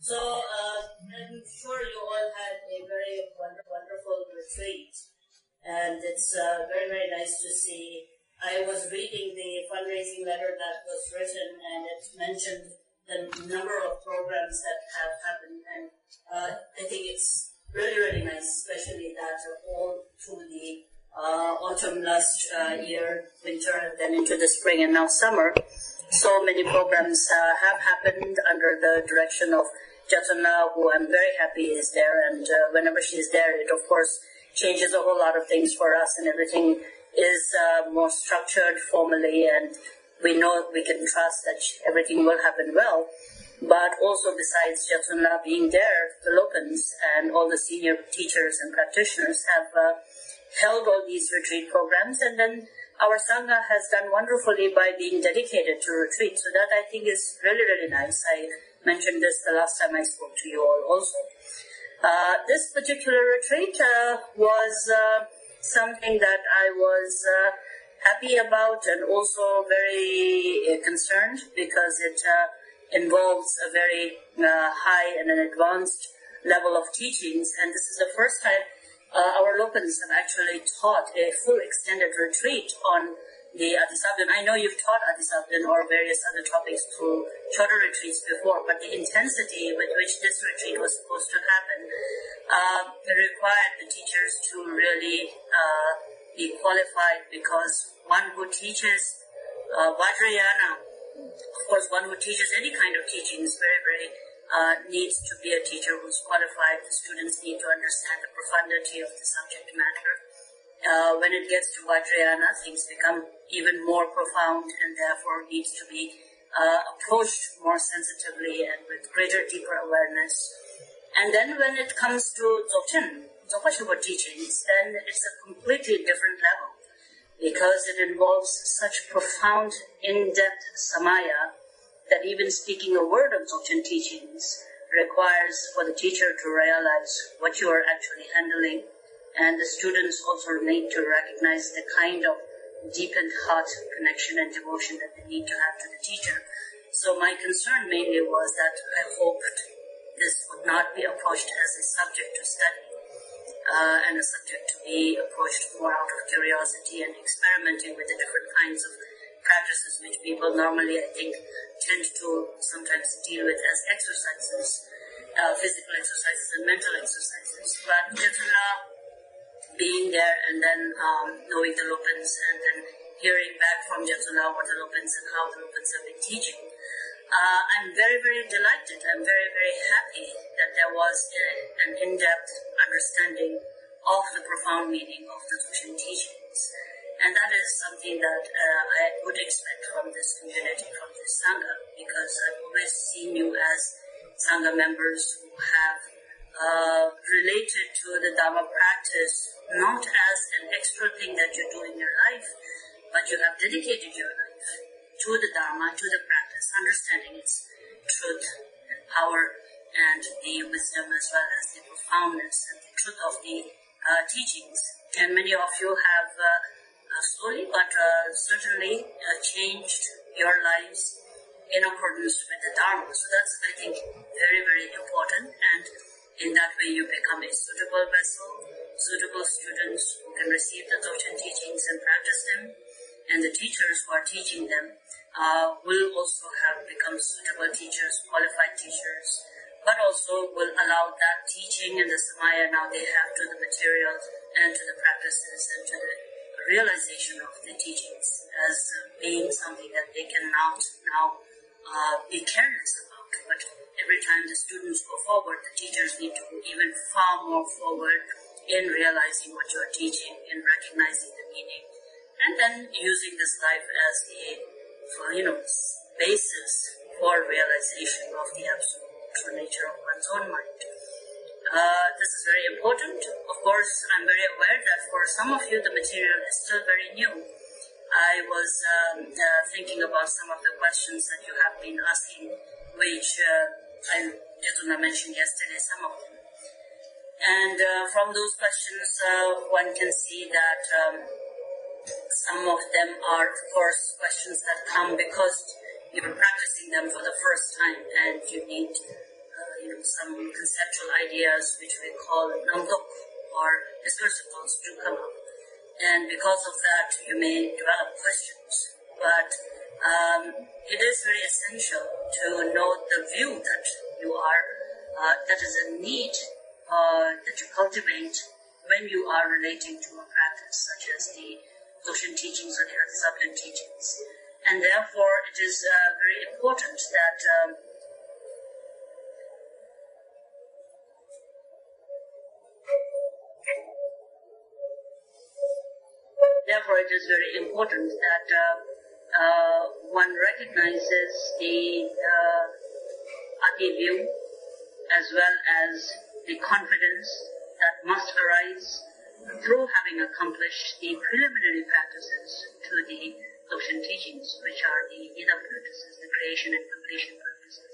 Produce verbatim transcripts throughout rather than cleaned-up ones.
So uh, I'm sure you all had a very wonder, wonderful retreat, and it's uh, very, very nice to see. I was reading the fundraising letter that was written, and it mentioned the number of programs that have happened, and uh, I think it's really, really nice, especially that all through the uh, autumn last uh, year, winter, and then into the spring and now summer. So many programs uh, have happened under the direction of Jatana, who I'm very happy is there, and uh, whenever she's there, it of course changes a whole lot of things for us, and everything is uh, more structured formally, and we know we can trust that everything will happen well. But also besides Jatana being there, the Lopans and all the senior teachers and practitioners have uh, held all these retreat programs, and then our Sangha has done wonderfully by being dedicated to retreat. So that I think is really, really nice. I mentioned this the last time I spoke to you all also. Uh, this particular retreat uh, was uh, something that I was uh, happy about and also very uh, concerned, because it uh, involves a very uh, high and an advanced level of teachings. And this is the first time uh, our Lopans have actually taught a full extended retreat on the Adisabdan. I know you've taught Adisabdan or various other topics through shorter retreats before, but the intensity with which this retreat was supposed to happen uh, required the teachers to really uh, be qualified, because one who teaches uh, Vajrayana, of course, one who teaches any kind of teaching is very, very uh, needs to be a teacher who's qualified. The students need to understand the profundity of the subject matter. Uh, when it gets to Vajrayana, things become even more profound and therefore needs to be uh, approached more sensitively and with greater, deeper awareness. And then when it comes to Dzogchen, Dzogchen Shubo teachings, then it's a completely different level, because it involves such profound, in-depth samaya that even speaking a word of Dzogchen teachings requires for the teacher to realize what you are actually handling. And the students also need to recognize the kind of deepened heart connection and devotion that they need to have to the teacher. So my concern mainly was that I hoped this would not be approached as a subject to study uh, and a subject to be approached more out of curiosity and experimenting with the different kinds of practices which people normally, I think, tend to sometimes deal with as exercises, uh, physical exercises and mental exercises. But Jatana, being there and then um, knowing the Lopans and then hearing back from Jatana what the Lopans and how the Lopans have been teaching, uh, I'm very, very delighted. I'm very, very happy that there was a, an in-depth understanding of the profound meaning of the Dzogchen teachings. And that is something that uh, I would expect from this community, from this Sangha, because I've always seen you as Sangha members who have uh, related to the Dharma practice not as an extra thing that you do in your life, but you have dedicated your life to the Dharma, to the practice, understanding its truth and power and the wisdom as well as the profoundness and the truth of the uh, teachings. And many of you have uh, uh, slowly but uh, certainly uh, changed your lives in accordance with the Dharma. So that's, I think, very, very important. And in that way you become a suitable vessel, suitable students who can receive the Dzogchen teachings and practice them, and the teachers who are teaching them uh, will also have become suitable teachers, qualified teachers, but also will allow that teaching and the samaya now they have to the material and to the practices and to the realization of the teachings as uh, being something that they cannot now uh, be careless about. But every time the students go forward, the teachers need to go even far more forward in realizing what you are teaching, in recognizing the meaning, and then using this life as a, for, you know, basis for realization of the absolute true nature of one's own mind. Uh, this is very important. Of course, I'm very aware that for some of you the material is still very new. I was um, uh, thinking about some of the questions that you have been asking, which uh, I Jatana mentioned yesterday, some of them. And uh, from those questions, uh, one can see that um, some of them are, of course, questions that come because you're practicing them for the first time and you need uh, you know, some conceptual ideas which we call namdok or discursive thoughts to come up. And because of that, you may develop questions. But um, it is very essential to know the view that you are, uh, that is a need uh, that you cultivate when you are relating to a practice, such as the Dzogchen teachings or the Ati teachings. And therefore, it is uh, very important that um, Therefore, it is very important that uh, uh, one recognizes the uh, Ati view as well as the confidence that must arise through having accomplished the preliminary practices to the Dzogchen teachings, which are the Yida practices, the creation and completion practices.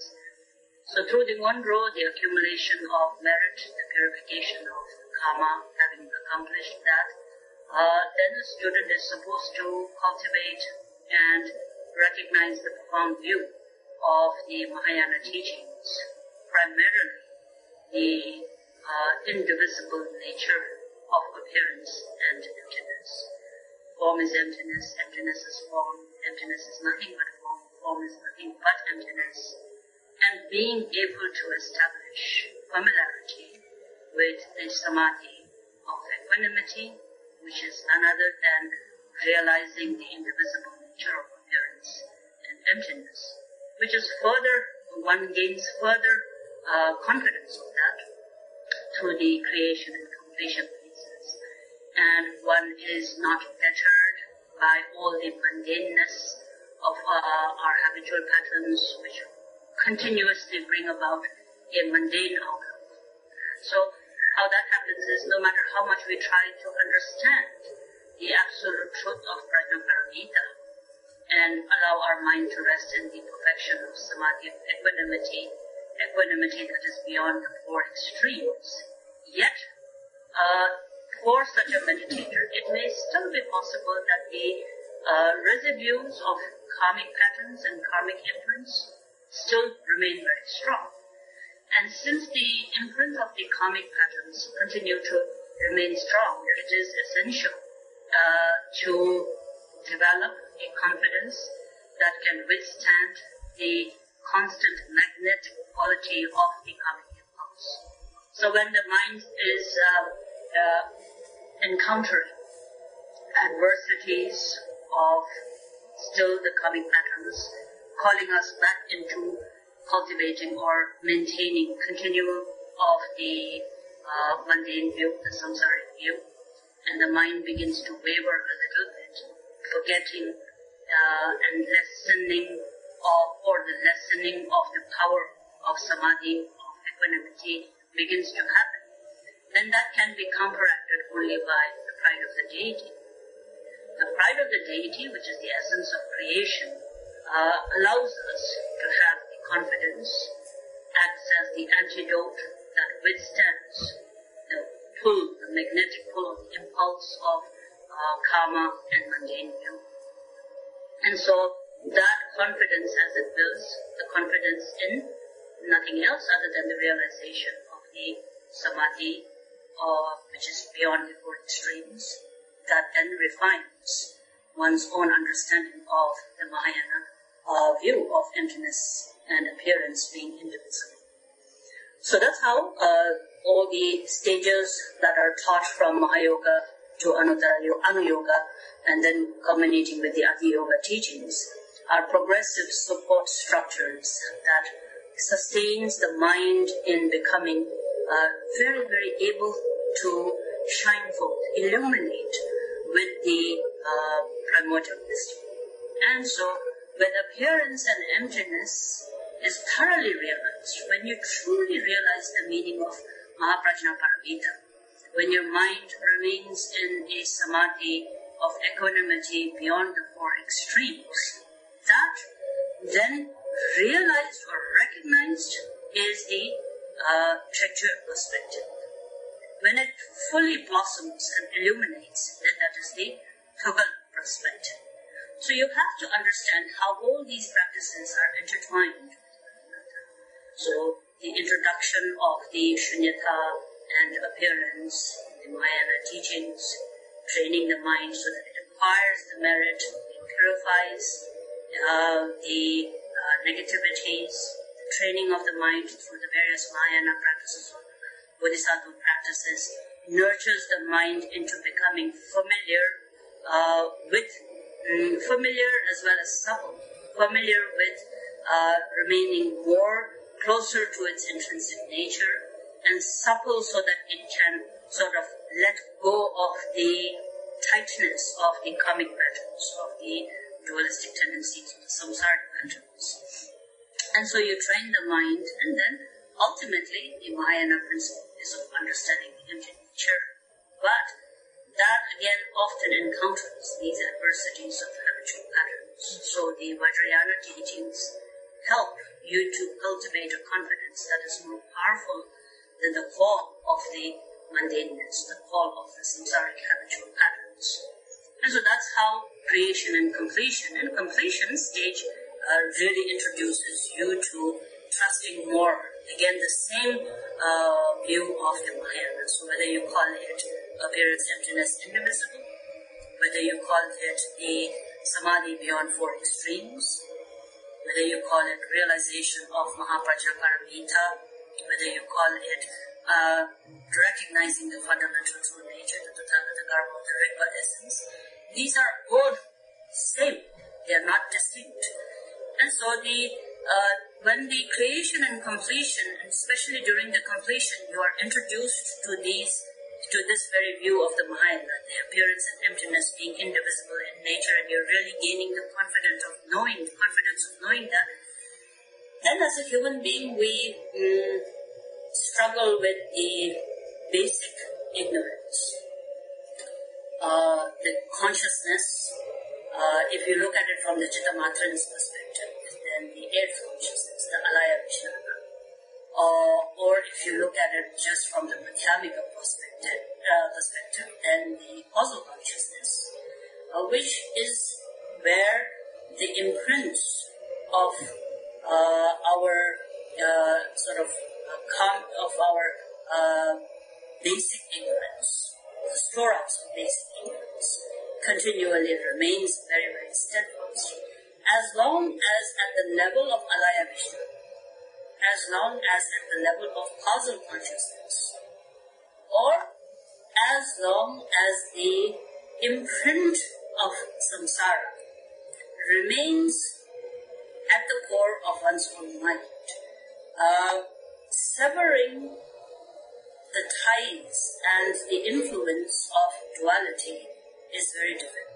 So through the one row, the accumulation of merit, the purification of karma, having accomplished that, Uh, then the student is supposed to cultivate and recognize the profound view of the Mahayana teachings, primarily the uh, indivisible nature of appearance and emptiness. Form is emptiness, emptiness is form, emptiness is nothing but form, form is nothing but emptiness. And being able to establish familiarity with the samadhi of equanimity, which is none other than realizing the indivisible nature of appearance and emptiness, which is further, one gains further uh, confidence of that through the creation and completion phases. And one is not deterred by all the mundaneness of uh, our habitual patterns, which continuously bring about a mundane outlook. So, how that happens is no matter how much we try to understand the absolute truth of Prajnaparamita and allow our mind to rest in the perfection of samadhi of equanimity, equanimity that is beyond the four extremes, yet uh, for such a meditator, it may still be possible that the uh, residues of karmic patterns and karmic imprints still remain very strong. And since the imprint of the karmic patterns continue to remain strong, it is essential uh, to develop a confidence that can withstand the constant magnetic quality of the karmic impulse. So when the mind is uh, uh, encountering adversities of still the karmic patterns, calling us back into cultivating or maintaining continuum of the uh, mundane view, the samsaric view, and the mind begins to waver a little bit, forgetting uh, and lessening of, or the lessening of the power of samadhi, of equanimity begins to happen, then that can be counteracted only by the pride of the deity. The pride of the deity, which is the essence of creation, uh, allows us to have the confidence, acts as the antidote that withstands the pull, the magnetic pull of the impulse of uh, karma and mundane view. And so that confidence, as it builds, the confidence in nothing else other than the realization of the samadhi, uh, which is beyond the four extremes, that then refines one's own understanding of the Mahayana uh, view of emptiness and appearance being indivisible. So that's how uh, all the stages that are taught from Mahayoga to Anuttara Anuyoga and then culminating with the Ati Yoga teachings are progressive support structures that sustains the mind in becoming uh, very, very able to shine forth, illuminate with the uh, primordial wisdom. And so when appearance and emptiness is thoroughly realized, when you truly realize the meaning of Mahaprajnaparamita, when your mind remains in a samadhi of equanimity beyond the four extremes, that then realized or recognized is the uh, treacherous perspective. When it fully blossoms and illuminates, then that is the Tugal perspective. So you have to understand how all these practices are intertwined. So the introduction of the shunyata and appearance in the Mahayana teachings, training the mind so that it acquires the merit, it purifies uh, the uh, negativities, the training of the mind through the various Mahayana practices or Bodhisattva practices, nurtures the mind into becoming familiar uh, with, um, familiar as well as supple, familiar with uh, remaining more closer to its intrinsic nature, and supple so that it can sort of let go of the tightness of the karmic patterns, of the dualistic tendencies, of the samsaric patterns. And so you train the mind, and then ultimately the Mahayana principle is of understanding the empty nature. But that again often encounters these adversities of habitual patterns. So the Vajrayana teachings help you to cultivate a confidence that is more powerful than the call of the mundaneness, the call of the samsaric habitual patterns. And so that's how creation and completion, and completion stage uh, really introduces you to trusting more. Again, the same uh, view of the Mahayana. So whether you call it appearance, emptiness, indivisible, whether you call it the samadhi beyond four extremes, whether you call it realization of Mahaprajnaparamita, whether you call it uh, recognizing the fundamental true nature, the Tathagata Garbha, the Rigpa essence, these are all same. They are not distinct. And so the uh, when the creation and completion, and especially during the completion, you are introduced to these, to this very view of the Mahayana, the appearance and emptiness being indivisible in nature, and you're really gaining the confidence of knowing, confidence of knowing that. Then as a human being, we mm, struggle with the basic ignorance. Uh, the consciousness, uh, if you look at it from the Chittamatran's perspective, then the eighth consciousness, the Alaya Vijnana. Uh, or if you look at it just from the Madhyamika perspective, uh, perspective, then the causal consciousness, uh, which is where the imprints of uh, our uh, sort of uh, com- of our uh, basic ignorance, the storehouse of basic ignorance, continually remains very, very steadfast. As long as at the level of Alaya Vijnana, as long as at the level of causal consciousness, or as long as the imprint of samsara remains at the core of one's own mind, uh, severing the ties and the influence of duality is very difficult.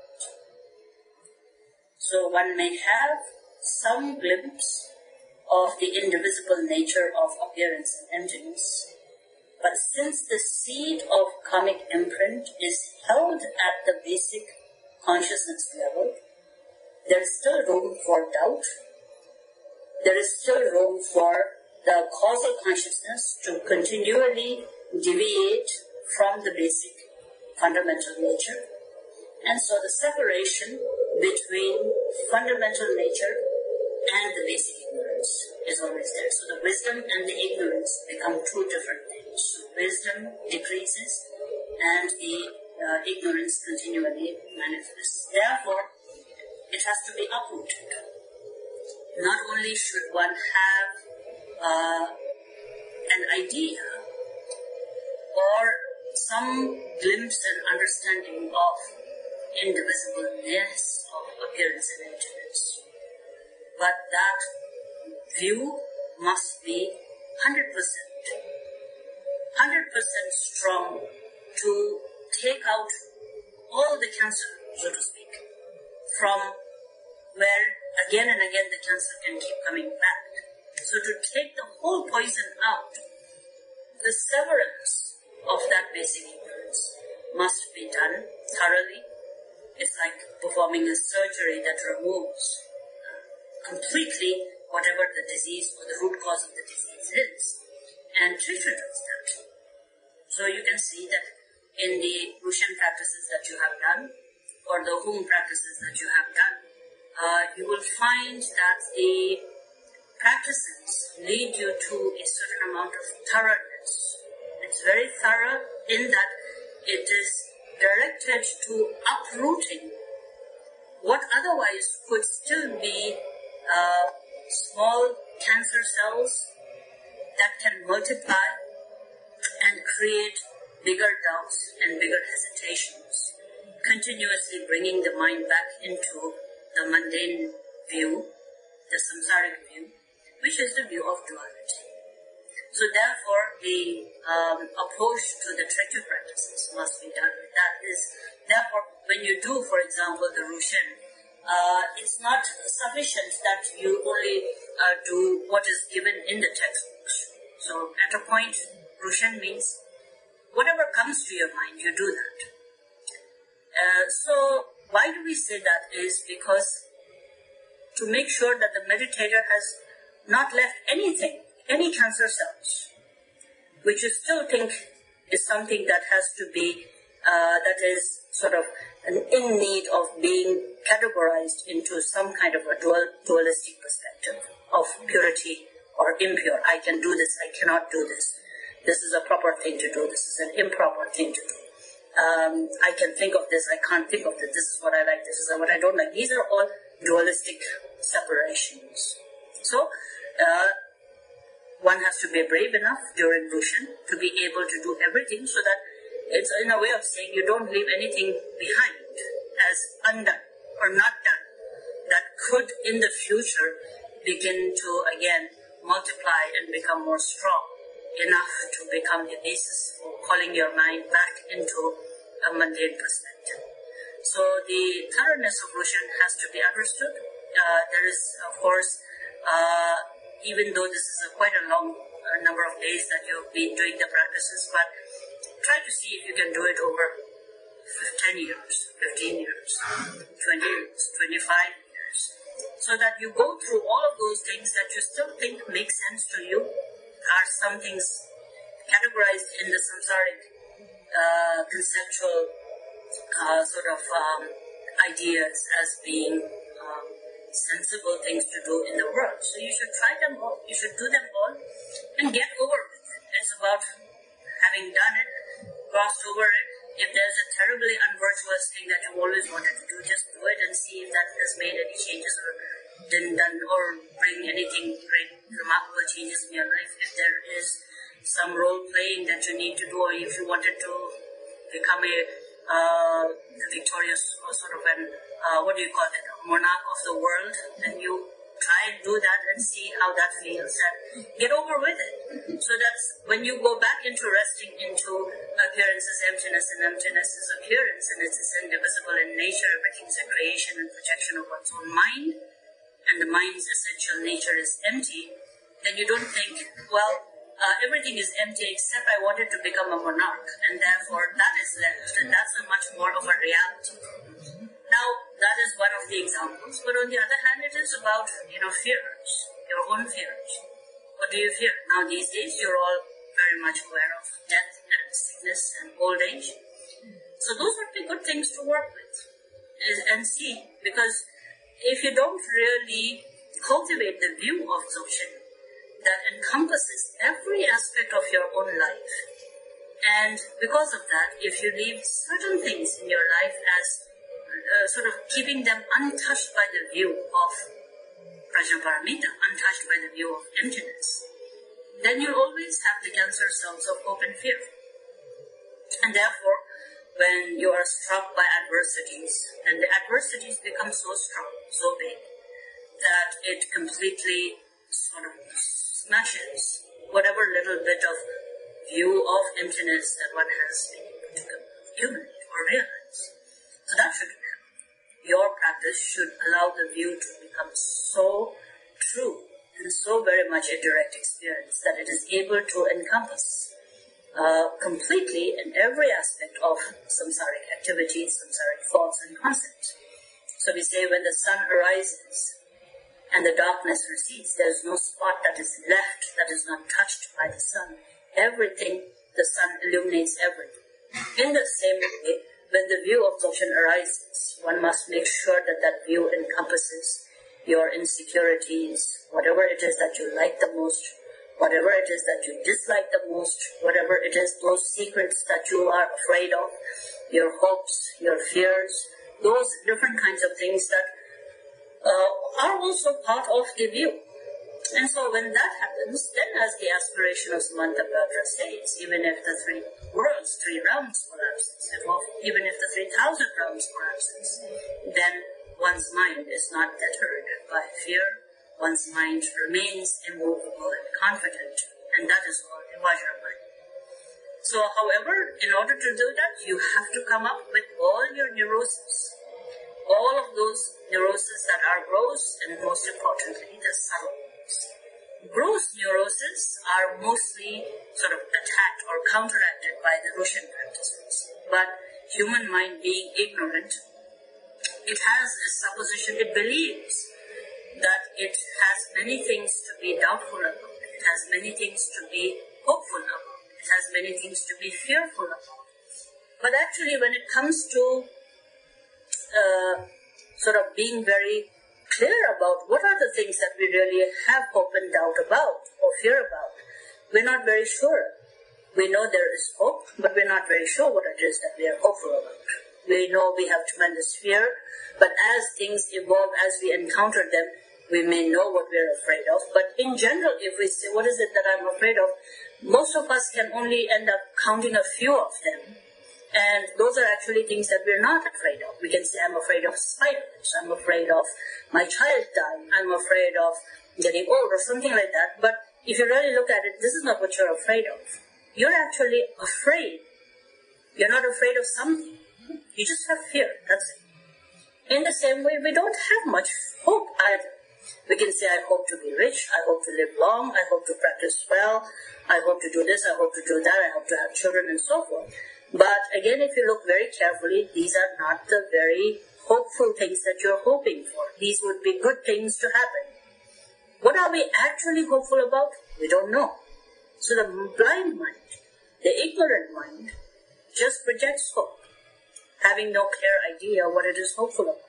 So one may have some glimpse of the indivisible nature of appearance and emptiness, but since the seed of karmic imprint is held at the basic consciousness level, there is still room for doubt. There is still room for the causal consciousness to continually deviate from the basic fundamental nature. And so the separation between fundamental nature and the basic ignorance is always there. So the wisdom and the ignorance become two different things. So wisdom decreases and the uh, ignorance continually manifests. Therefore, it has to be uprooted. Not only should one have uh, an idea or some glimpse and understanding of indivisibleness of appearance and emptiness, but that view must be one hundred percent, one hundred percent strong to take out all the cancer, so to speak, from where again and again the cancer can keep coming back. So to take the whole poison out, the severance of that basic ignorance must be done thoroughly. It's like performing a surgery that removes completely whatever the disease or the root cause of the disease is. And Trishna does that. So you can see that in the Rushan practices that you have done, or the home practices that you have done, uh, you will find that the practices lead you to a certain amount of thoroughness. It's very thorough in that it is directed to uprooting what otherwise could still be uh, small cancer cells that can multiply and create bigger doubts and bigger hesitations, continuously bringing the mind back into the mundane view, the samsaric view, which is the view of duality. So therefore, the um, approach to the treaty practices must be done. That is, therefore, when you do, for example, the Rushen, uh, it's not sufficient that you only uh, do what is given in the textbooks. So at a point, Rushen means whatever comes to your mind, you do that. Uh, so why do we say that is because to make sure that the meditator has not left anything, any cancer cells, which you still think is something that has to be, uh, that is sort of an in need of being categorized into some kind of a dual, dualistic perspective of purity or impure. I can do this, I cannot do this. This is a proper thing to do, this is an improper thing to do. Um, I can think of this, I can't think of this, this is what I like, this is what I don't like. These are all dualistic separations. So, uh, one has to be brave enough during Rushen to be able to do everything so that it's in a way of saying you don't leave anything behind as undone or not done that could in the future begin to again multiply and become more strong enough to become a basis for calling your mind back into a mundane perspective. So the thoroughness of Rushen has to be understood. Uh, there is, of course, uh, even though this is a quite a long uh, number of days that you've been doing the practices, but try to see if you can do it over ten years, fifteen years, twenty years, twenty-five years, so that you go through all of those things that you still think make sense to you, are some things categorized in the samsaric uh, conceptual uh, sort of um, ideas as being um, sensible things to do in the world. So you should try them all, you should do them all and get over with it. It's about having done it, crossed over it. If there's a terribly unvirtuous thing that you always wanted to do, just do it and see if that has made any changes or didn't done or bring anything great, remarkable changes in your life. If there is some role playing that you need to do, or if you wanted to become a uh, victorious or sort of an uh, what do you call it, monarch of the world, then you try and do that and see how that feels and get over with it. So that's when you go back into resting into appearance is emptiness and emptiness is appearance, and it's indivisible in nature, everything's a creation and projection of one's own mind, and the mind's essential nature is empty, then you don't think, well, uh, everything is empty except I wanted to become a monarch, and therefore that is left, and that's a much more of a reality. Now, that is one of the examples, but on the other hand, it is about, you know, fears, your own fears. What do you fear? Now, these days, you're all very much aware of death and sickness and old age. So those would be good things to work with and see, because if you don't really cultivate the view of Dzogchen that encompasses every aspect of your own life, and because of that, if you leave certain things in your life as Uh, sort of keeping them untouched by the view of Prajnaparamita, untouched by the view of emptiness, then you'll always have the cancer cells of hope and fear. And therefore, when you are struck by adversities, and the adversities become so strong, so big, that it completely sort of smashes whatever little bit of view of emptiness that one has been able to accumulate or realize. So that should happen. Your practice should allow the view to become so true and so very much a direct experience that it is able to encompass uh, completely in every aspect of samsaric activities, samsaric thoughts and concepts. So we say when the sun arises and the darkness recedes, there is no spot that is left that is not touched by the sun. Everything, the sun illuminates everything. In the same way, when the view of Dzogchen arises, one must make sure that that view encompasses your insecurities, whatever it is that you like the most, whatever it is that you dislike the most, whatever it is, those secrets that you are afraid of, your hopes, your fears, those different kinds of things that uh, are also part of the view. And so when that happens, then as the aspiration of Samantabhadra states, even if the three worlds, three realms collapses, even if the three thousand realms collapses, then one's mind is not deterred by fear. One's mind remains immovable and confident, and that is called the Vajra mind. So, however, in order to do that, you have to come up with all your neuroses, all of those neuroses that are gross, and most importantly, the subtle ones. Gross neuroses are mostly sort of attacked or counteracted by the Roshan practices. But human mind being ignorant, it has a supposition, it believes that it has many things to be doubtful about, it has many things to be hopeful about, it has many things to be fearful about. But actually when it comes to uh, sort of being very clear about what are the things that we really have hope and doubt about or fear about, we're not very sure. We know there is hope, but we're not very sure what it is that we are hopeful about. We know we have tremendous fear, but as things evolve, as we encounter them, we may know what we're afraid of. But in general, if we say, what is it that I'm afraid of? Most of us can only end up counting a few of them. And those are actually things that we're not afraid of. We can say, I'm afraid of spiders, I'm afraid of my child dying, I'm afraid of getting old or something like that. But if you really look at it, this is not what you're afraid of. You're actually afraid. You're not afraid of something. You just have fear, that's it. In the same way, we don't have much hope either. We can say, I hope to be rich, I hope to live long, I hope to practice well, I hope to do this, I hope to do that, I hope to have children and so forth. But again, if you look very carefully, these are not the very hopeful things that you're hoping for. These would be good things to happen. What are we actually hopeful about? We don't know. So the blind mind, the ignorant mind, just projects hope, having no clear idea what it is hopeful about.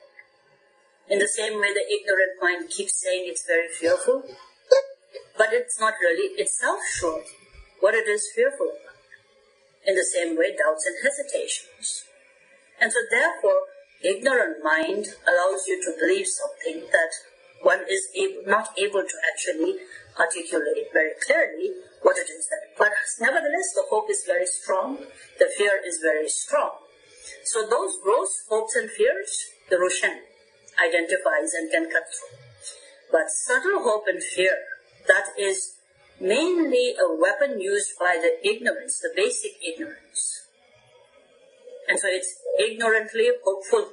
In the same way, the ignorant mind keeps saying it's very fearful, but it's not really itself sure what it is fearful about. In the same way, doubts and hesitations. And so therefore, ignorant mind allows you to believe something that one is able, not able to actually articulate very clearly what it is that. But nevertheless, the hope is very strong, the fear is very strong. So those gross hopes and fears, the Roshan identifies and can cut through. But subtle hope and fear, that is mainly a weapon used by the ignorance, the basic ignorance. And so it's ignorantly hopeful,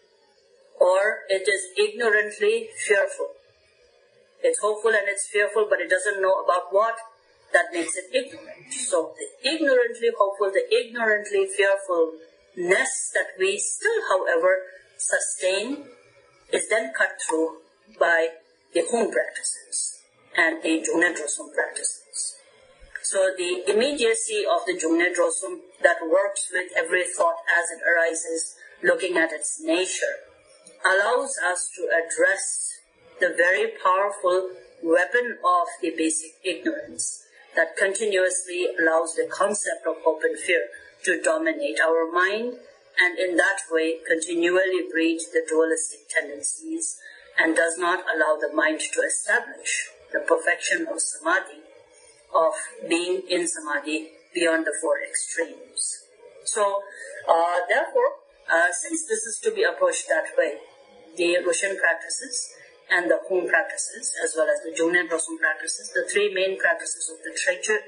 or it is ignorantly fearful. It's hopeful and it's fearful, but it doesn't know about what. That makes it ignorant. So the ignorantly hopeful, the ignorantly fearfulness that we still, however, sustain is then cut through by the Hum practices and the Jungnen Drosum practices. So the immediacy of the Jungnen Drosum that works with every thought as it arises, looking at its nature, allows us to address the very powerful weapon of the basic ignorance that continuously allows the concept of hope and fear to dominate our mind, and in that way continually breed the dualistic tendencies and does not allow the mind to establish the perfection of samadhi, of being in samadhi beyond the four extremes. So, uh, therefore, uh, since this is to be approached that way, the Roshan practices and the Hum practices, as well as the Jungnen Drosum practices, the three main practices of the Trechur,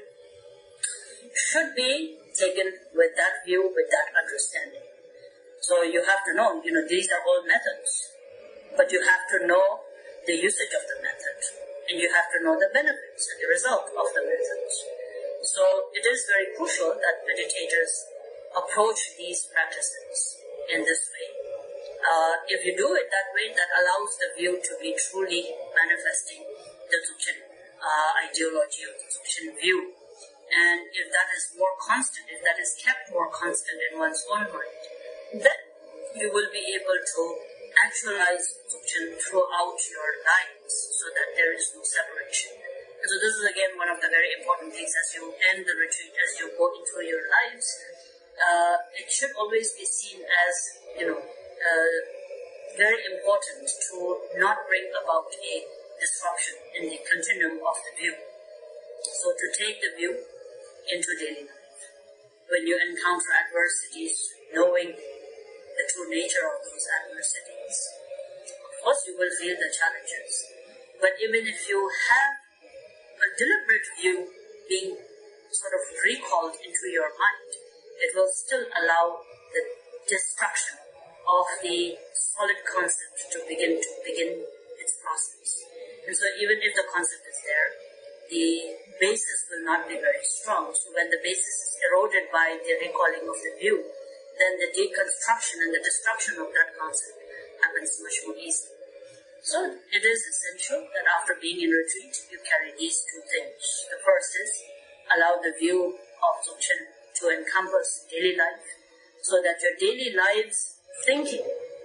should be taken with that view, with that understanding. So you have to know, you know, these are all methods, but you have to know the usage of the method, and you have to know the benefits and the result of the methods. So it is very crucial that meditators approach these practices in this way. Uh, if you do it that way, that allows the view to be truly manifesting the Dzogchen uh, ideology of the Dzogchen view. And if that is more constant, if that is kept more constant in one's own mind, then you will be able to actualize Dzogchen throughout your lives so that there is no separation. And so this is again one of the very important things as you end the retreat, as you go into your lives. Uh, it should always be seen as, you know, uh, very important to not bring about a disruption in the continuum of the view. So to take the view into daily life. When you encounter adversities, knowing the true nature of those adversities, of course you will feel the challenges. But even if you have a deliberate view being sort of recalled into your mind, it will still allow the destruction of the solid concept to begin to begin its process. And so even if the concept is there, the basis will not be very strong. So when the basis is eroded by the recalling of the view, then the deconstruction and the destruction of that concept happens much more easily. So it is essential that after being in retreat, you carry these two things. The first is allow the view of Dzogchen to encompass daily life, so that your daily lives thinking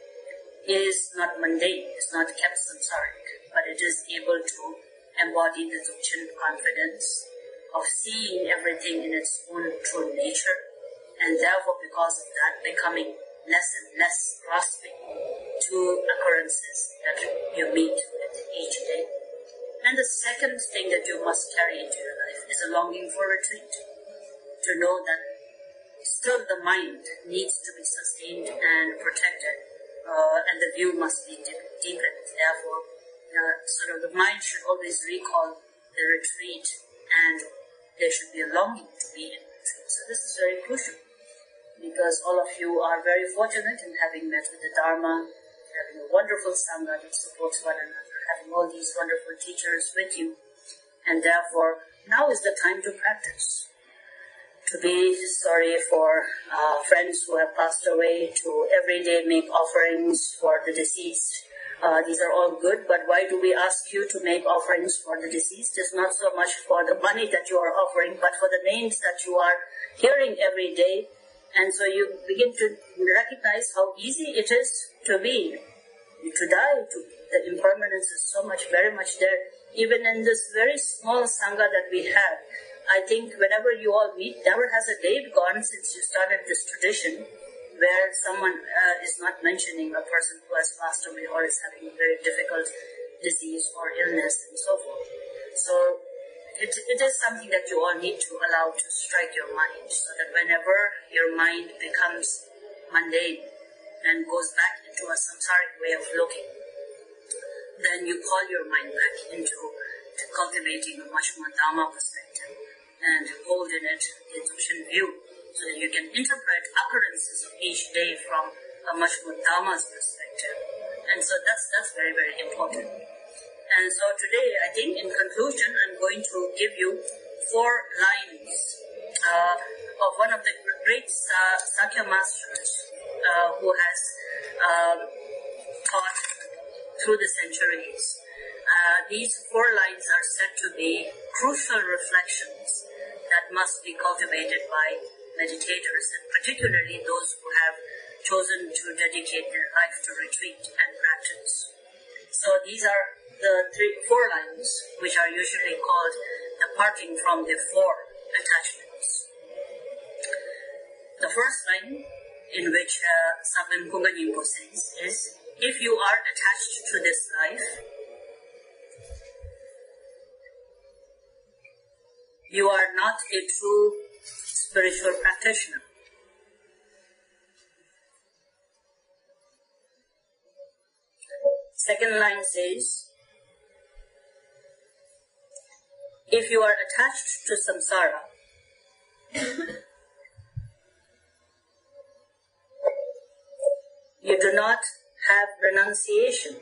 is not mundane, it's not kept samsaric, but it is able to embody the Dzogchen confidence of seeing everything in its own true nature, and therefore because of that becoming less and less grasping to occurrences that you meet with each day. And the second thing that you must carry into your life is a longing for retreat, to know that still the mind needs to be sustained and protected, uh, and the view must be deep- deepened. Therefore, uh, sort of the mind should always recall the retreat, and there should be a longing to be in retreat. So this is very crucial, because all of you are very fortunate in having met with the Dharma, having a wonderful Sangha that supports one another, having all these wonderful teachers with you, and therefore now is the time to practice. To be sorry for uh, friends who have passed away, to every day make offerings for the deceased. Uh, these are all good, but why do we ask you to make offerings for the deceased? It's not so much for the money that you are offering, but for the names that you are hearing every day. And so you begin to recognize how easy it is to be, to die. To, the impermanence is so much, very much there. Even in this very small Sangha that we have, I think whenever you all meet, never has a day gone since you started this tradition where someone uh, is not mentioning a person who has passed away or is having a very difficult disease or illness and so forth. So it, it is something that you all need to allow to strike your mind, so that whenever your mind becomes mundane and goes back into a samsaric way of looking, then you call your mind back into cultivating a much more Dhamma perspective and hold in it the Dzogchen view, so that you can interpret occurrences of each day from a much more Dhamma's perspective. And so that's that's very, very important. And so today, I think in conclusion, I'm going to give you four lines uh, of one of the great uh, Sakya masters uh, who has uh, taught through the centuries. Uh, these four lines are said to be crucial reflections that must be cultivated by meditators, and particularly those who have chosen to dedicate their life to retreat and practice. So these are the three, four lines, which are usually called the parting from the four attachments. The first line, in which uh, Sabin Kunganimpo says, is, if you are attached to this life, you are not a true spiritual practitioner. Second line says, if you are attached to samsara, you do not have renunciation.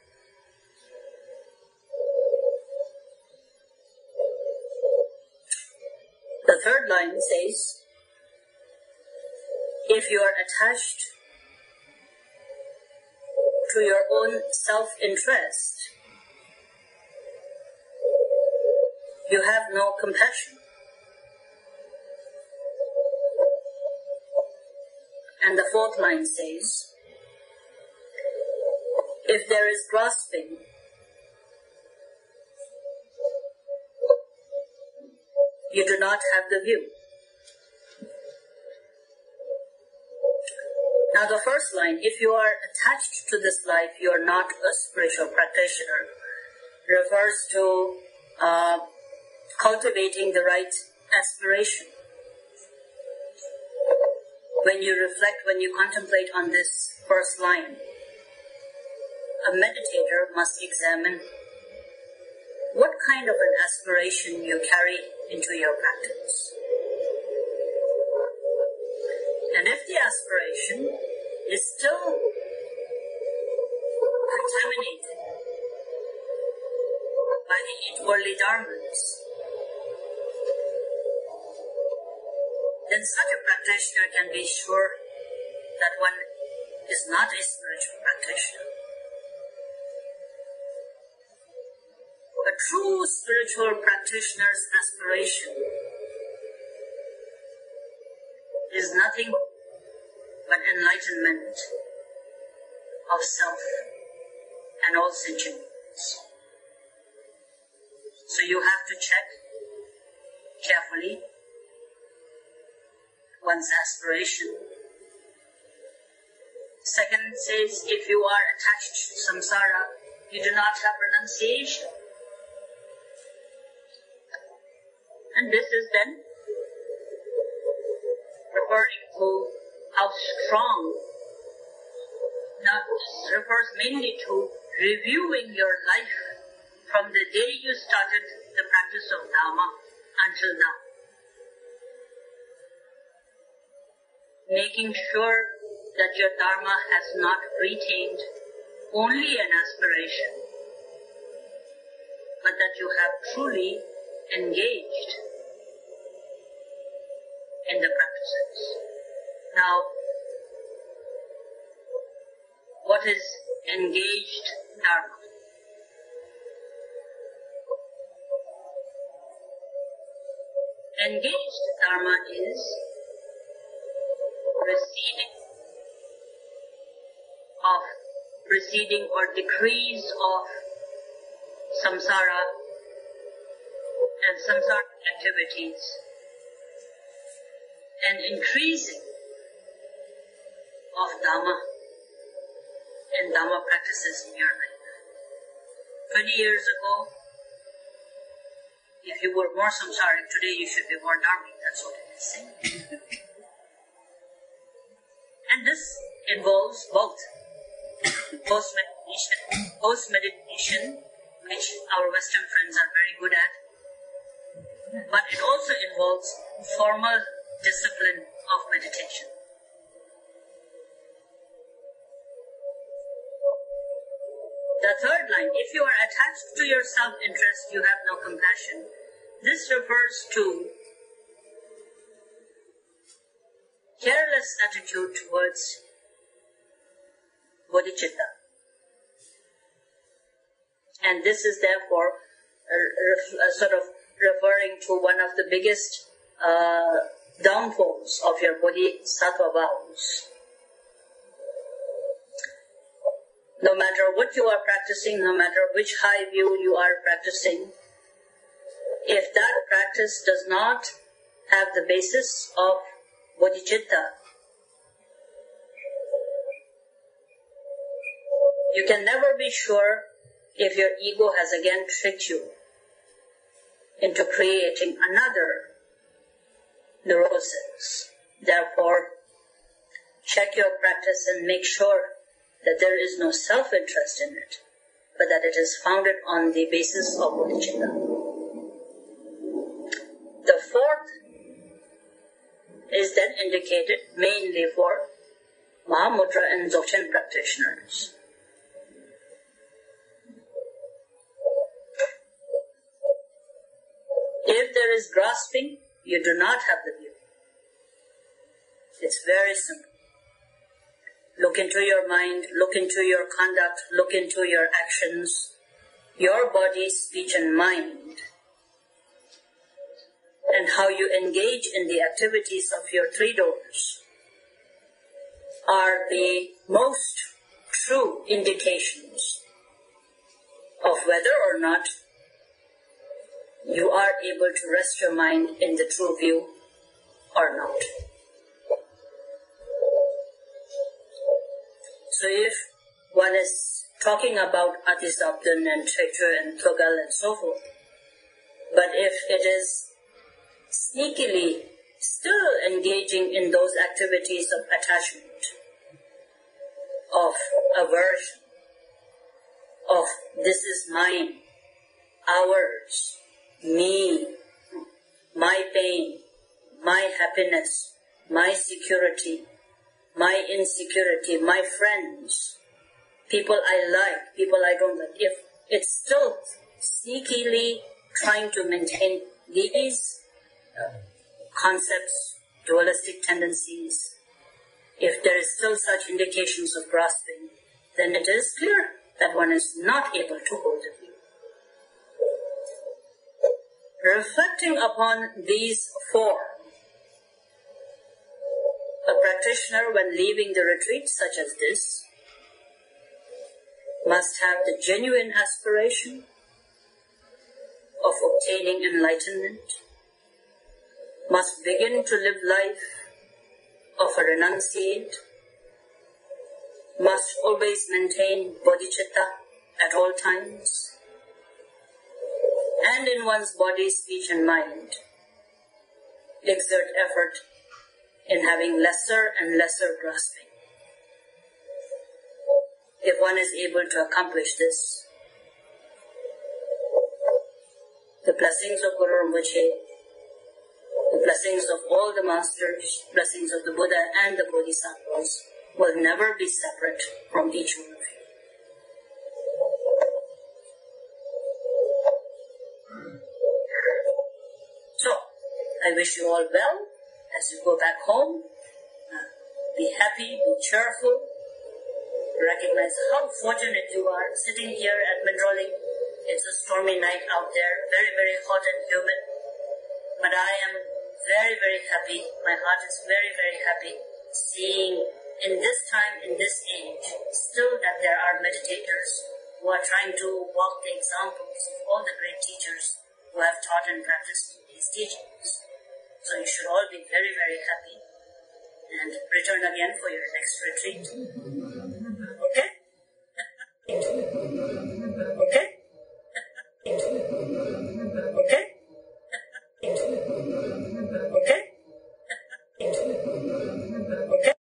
The third line says, if you are attached to your own self-interest, you have no compassion. And the fourth line says, If there is grasping, you do not have the view. Now the first line, if you are attached to this life, you are not a spiritual practitioner, refers to uh, cultivating the right aspiration. When you reflect, when you contemplate on this first line, a meditator must examine what kind of an aspiration you carry into your practice. And if the aspiration is still contaminated by the eight worldly dharmas, then such a practitioner can be sure that one is not a spiritual practitioner. A true spiritual practitioner's aspiration is nothing but enlightenment of self and all sentient beings. So you have to check carefully one's aspiration. Second says, if you are attached to samsara, you do not have renunciation. And this is then referring to how strong. Now this refers mainly to reviewing your life from the day you started the practice of Dhamma until now. Making sure that your Dharma has not retained only an aspiration, but that you have truly engaged in the practices. Now, what is engaged Dharma? Engaged Dharma is receding of, receding or decrease of samsara and samsara activities, and increasing of Dhamma and Dhamma practices in your life. Twenty years ago, if you were more samsaric, today you should be more dharmic. That's what it is saying. And this involves both post-meditation, post-meditation, which our Western friends are very good at, but it also involves formal discipline of meditation. The third line, if you are attached to your self-interest, you have no compassion. This refers to careless attitude towards bodhicitta. And this is therefore uh, uh, sort of referring to one of the biggest uh, downfalls of your bodhisattva vows. No matter what you are practicing, no matter which high view you are practicing, if that practice does not have the basis of bodhicitta, you can never be sure if your ego has again tricked you into creating another neurosis. Therefore, check your practice and make sure that there is no self-interest in it, but that it is founded on the basis of bodhicitta. The fourth is then indicated mainly for Mahamudra and Dzogchen practitioners. If there is grasping, you do not have the view. It's very simple. Look into your mind, look into your conduct, look into your actions, your body, speech and mind, and how you engage in the activities of your three doors are the most true indications of whether or not you are able to rest your mind in the true view or not. So if one is talking about Adisabdan and Chaitra and Thogal and so forth, but if it is sneakily still engaging in those activities of attachment, of aversion, of this is mine, ours, me, my pain, my happiness, my security, my insecurity, my friends, people I like, people I don't like. If it's still sneakily trying to maintain these uh, concepts, dualistic tendencies, if there is still such indications of grasping, then it is clear that one is not able to hold the view. Reflecting upon these four, a practitioner, when leaving the retreat such as this, must have the genuine aspiration of obtaining enlightenment, must begin to live life of a renunciate, must always maintain bodhicitta at all times, and in one's body, speech and mind, exert effort in having lesser and lesser grasping. If one is able to accomplish this, the blessings of Guru Rinpoche, the blessings of all the masters, blessings of the Buddha and the Bodhisattvas will never be separate from each one of you. So, I wish you all well as you go back home. Uh, be happy, be cheerful. Recognize how fortunate you are sitting here at Mindroli. It's a stormy night out there, very, very hot and humid. But I am very, very happy. My heart is very, very happy seeing in this time, in this age, still that there are meditators who are trying to walk the examples of all the great teachers who have taught and practiced these teachings. So you should all be very, very happy and return again for your next retreat.